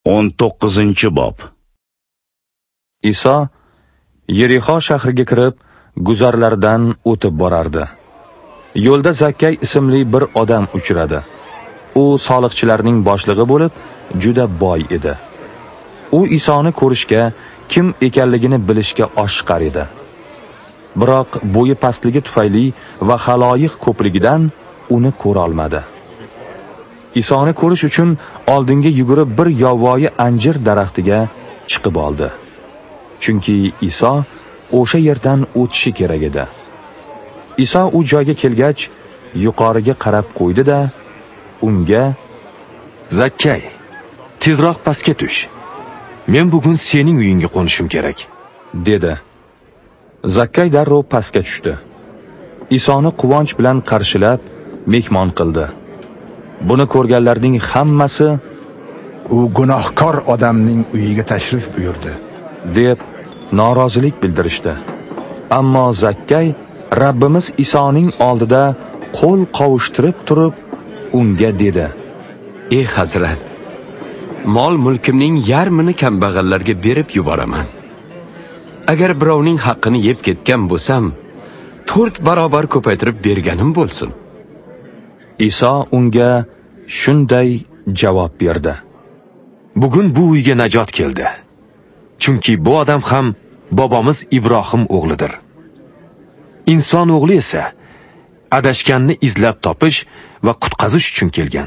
19-bob. Iso Yerixo shahriga kirib, guzarlardan o'tib borardi. Yo'lda Zakkay ismli bir odam uchradi. U soliqchilarning boshlig'i bo'lib, juda boy edi. U Isoni ko'rishga, kim ekanligini bilishga oshiqar edi. Biroq bo'yi pastligi tufayli va xaloyiq ko'pligidan uni ko'ra olmadi. Isoni ko'rish uchun oldinga yugurib bir yovvoyi anjir daraxtiga chiqib oldi. Chunki Iso o'sha yerdan o'tishi kerak edi. Iso u joyga kelgach, yuqoriga qarab qo'ydi-da, unga: "Zakkay, tezroq pastga tush. Men bugun sening uyingga qo'nishim kerak", dedi. Zakkay darrov pastga tushdi. Isoni quvonch bilan qarshilab, mehmon qildi. Buni ko'rganlarning hammasi "U gunohkor odamning uyiga tashrif buyurdi" deb norozilik bildirishdi. Ammo Zakkay Rabbimiz Isoning oldida qo'l qovushtirib turib, unga dedi: "Ey Hazrat, mol-mulkimning yarmini kambag'allarga berib yuboraman. Agar birovning haqqini yeb ketgan bo'lsam, 4 barobar ko'paytirib berganim bo'lsin." Iso unga shunday javob berdi: "Bugun bu uyga najot keldi. Chunki bu odam ham bobomiz Ibrohim o'g'lidir. Inson o'g'li esa adashganni izlab topish va qutqazish uchun kelgan."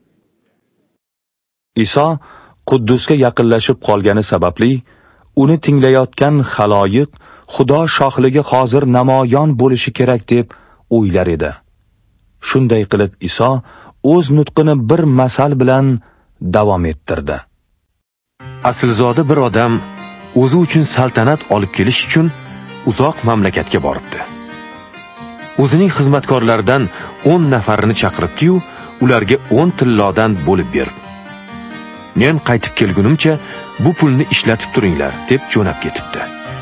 Iso Quddusga yaqinlashib qolgani sababli uni tinglayotgan xaloyiq Xudo shohligi hozir namoyon bo'lishi kerak deb o'ylar edi. Shunday qilib Iso o'z nutqini bir masal bilan davom ettirdi. Aslzoda bir odam o'zi uchun saltanat olib kelish uchun uzoq mamlakatga boribdi. O'zining xizmatkorlaridan 10 nafarini chaqiribdi-yu, ularga 10 tillodan bo'lib berib, "Men qaytib kelgunimcha bu pulni ishlatib turinglar", deb jo'nab ketibdi.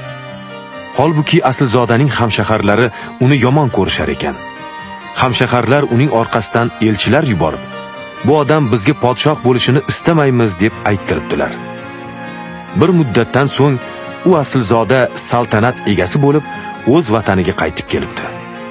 Holbuki Aslzodaning hamshaharlari uni yomon ko'rishar ekan. Hamshaharlar uning orqasidan elchilar yuborib, "Bu odam bizga podshoh bo'lishini istamaymiz", deb ayttiribdilar. Bir muddatdan so'ng u Aslzoda saltanat egasi bo'lib, o'z vataniga qaytib kelibdi.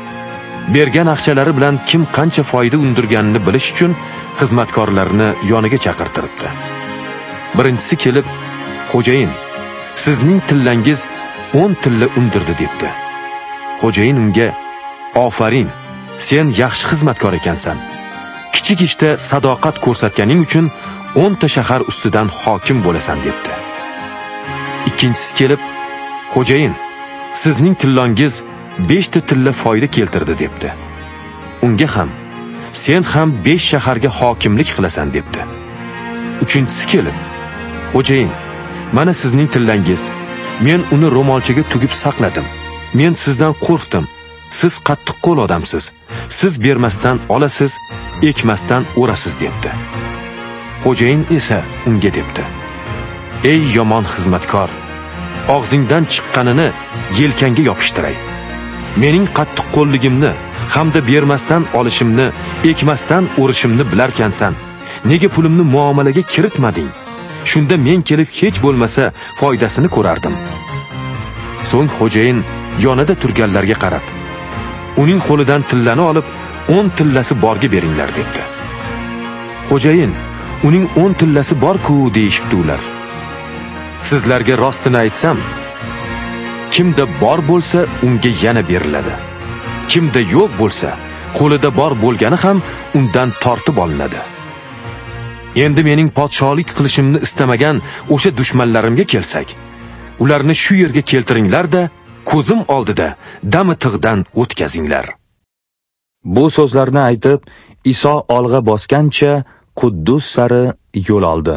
Bergan aqchalari bilan kim qancha foyda undirganini bilish uchun xizmatkorlarini yoniga chaqirtiribdi. Birinchisi kelib, "Xo'jayin, sizning tillangiz 10 tilla undirdi", debdi. Xo'jayin unga: "Ofarin, sen yaxshi xizmatkor ekansan. Kichik ishda sadoqat ko'rsatganing uchun 10 ta shahar ustidan hokim bo'lasan", debdi. Ikkinchisi kelib, "Xo'jayin, sizning tillongiz 5 ta tilla foyda keltirdi", debdi. Unga ham: "Sen ham 5 shaharga hokimlik qilasan", debdi. Uchinchisi kelib, "Xo'jayin, mana sizning tillangiz. Men uni ro'molchaga tugib saqladim. Men sizdan qo'rqdim. Siz qattiq qo'l odamsiz. Siz bermasdan olasiz, ekmasdan o'rasiz", debdi. Xo'jayin esa unga debdi: "Ey yomon xizmatkor, og'zingdan chiqqanini yelkangga yopishtiray. Mening qattiq qo'lligimni hamda bermasdan olishimni, ekmasdan o'rishimni bilarkansan. Nega pulimni muomalaga kiritmading? Shunda men kelib hech bo'lmasa foydasini ko'rardim." So'ng xo'jayin yonida turganlarga qarab, "Uning qo'lidan tillani olib, 10 tillasi borga beringlar", debdi. "Xo'jayin, uning 10 tillasi bor-ku", deyishibdi ular. Sizlarga rostini aytsam, kimda bor bo'lsa unga yana beriladi. Kimda yo'q bo'lsa, qo'lida bor bo'lgani ham undan tortib olinadi. Endi mening podshohlik qilishimni istamagan o'sha dushmanlarimga kelsak, ularni shu yerga keltiringlar-da, ko'zim oldida dami-tig'dan o'tkazinglar." Bu so'zlarni aytib, Iso olg'a bosgancha Quddus sari yo'l oldi.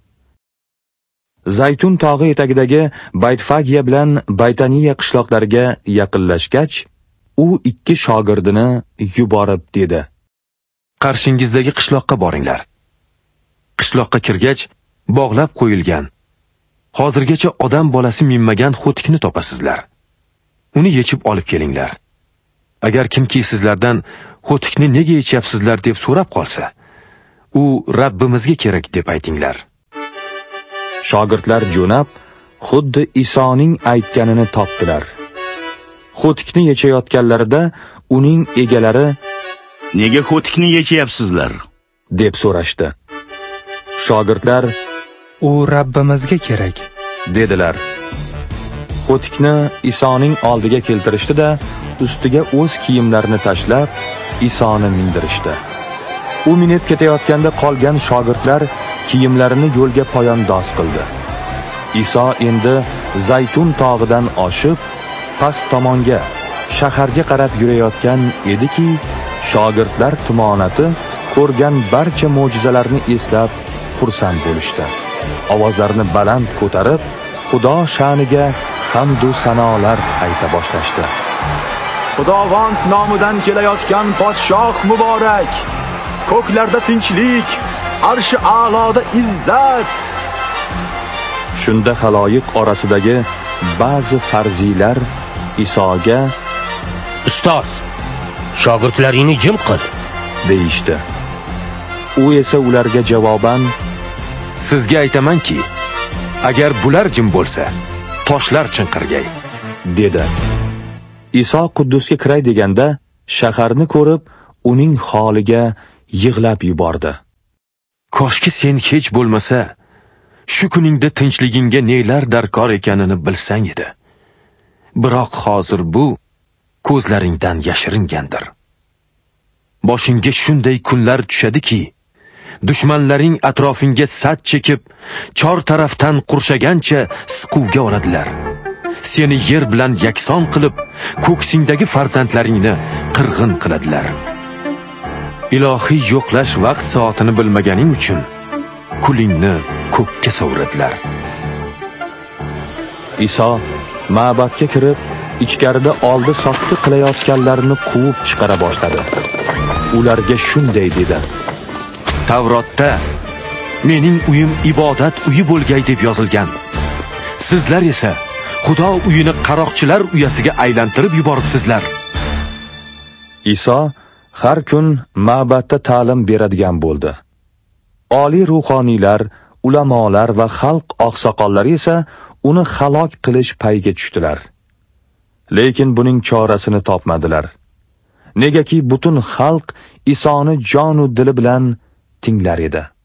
Zaytun tog'i etagidagi Baytfagiya bilan Baytaniya qishloqlariga yaqinlashgach, u 2 shogirdini yuborib dedi: "Qarshingizdagi qishloqqa boringlar. Qishloqqa kirgach, bog'lab qo'yilgan, hozirgacha odam bolasi minmagan xo'tikni topasizlar. Uni yechib olib kelinglar. Agar kimki sizlardan xo'tikni nega yechyapsizlar deb so'rab qolsa, u Rabbimizga kerak deb aytinglar." Shogirdlar jo'nab, xuddi Isoning aytganini topdilar. Xo'tikni yechayotganlarida uning egalari "Nega xo'tikni yechyapsizlar?" deb so'rashdi. Shogirdlar "U Rabbimizga kerak" dedilar. Xo'tikni Isoning oldiga keltirishdi-da, ustiga o'z kiyimlarini tashlab, Isoni mindirishdi. U minib ketayotganda qolgan shogirdlar kiyimlarini yo'lga poyandoz qildi. Iso endi Zaytun tog'idan oshib, past tomonga, shaharga qarab yurayotgan ediki, shogirdlar tumonati ko'rgan barcha mo'jizalarni eslab xursand bo'lishdi. Ovozlarini baland ko'tarib, Xudo sha'niga hamd va sanolar ayta boshlashdi. Xudovand nomidan kelayotgan podshoh muborak. Ko'klarda tinchlik, arshi a'loda izzat. Shunda xaloyiq orasidagi ba'zi farziylar Isoga "Ustoz, shogirdlaringni jim qil" deyishdi. U esa ularga javoban Sizga aytamanki, agar bular jim bo'lsa, toshlar chinqirgay, dedi. Iso Quddusga kiray deganda, shaharni ko'rib, uning holiga yig'lab yubordi. Koshki sen hech bo'lmasa, shu kuningda tinchligingga nelar darkor ekanini bilsang edi. Biroq hozir bu ko'zlaringdan yashiringandir. Boshingga shunday kunlar tushadiki, dushmanlaring atrofingga sat chekib, chor tarafdan qurshagancha siquvga oladilar. Seni yer bilan yakson qilib, ko'ksingdagi farzandlaringni qirg'in qiladilar. Ilohiy yo'qlash vaqt soatini bilmaganing uchun kulingni ko'kka sovradilar. Iso ma'batga kirib, ichkarida oldi sotti qilayotganlarni quvib chiqara boshladi. Ularga shunday dedi: Tavrotda mening uyim ibodat uyi bo'lgay deb yozilgan. Sizlar esa Xudo uyini qaroqchilar uyasiga aylantirib yuboribsizlar. Iso har kun ma'batda ta'lim beradigan bo'ldi. Oliy ruhoniylar, ulamolar va xalq oqsoqollari esa uni halok qilish payiga tushdilar. Lekin buning chorasini topmadilar. Negaki butun xalq Isoni jon va dili bilan tinglar edi.